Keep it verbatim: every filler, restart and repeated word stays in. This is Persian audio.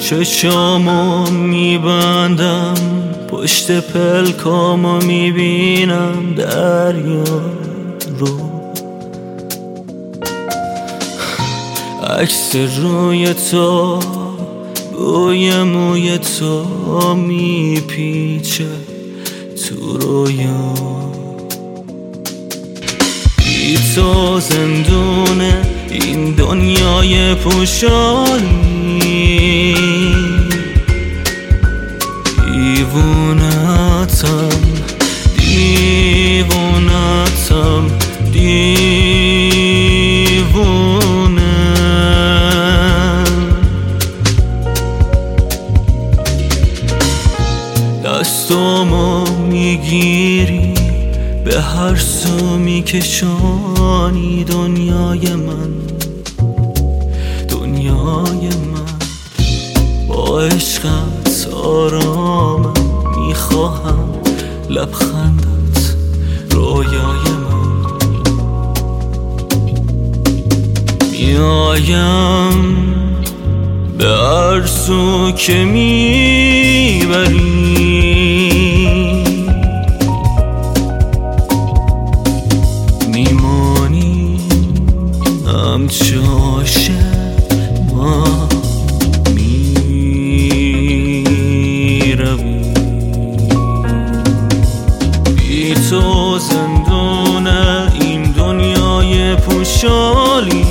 چشامو میبندم، پشت پلکامو میبینم دریا رو. عکس روی تو، بوی موی تو میپیچه تو رویا. بی تو زندونه این دنیای پوشالی، دیوونتم دیوونتم دیوونه. دستامو میگیری به هر سو میکشانی دنیای من، دنیای من. با عشقت آرامم، میخواهم لبخندت رویای من. میایم به هر سو که میبری، میمانی همچه عاشق ما میروی. بی تو زندونه این دنیای پوشالی،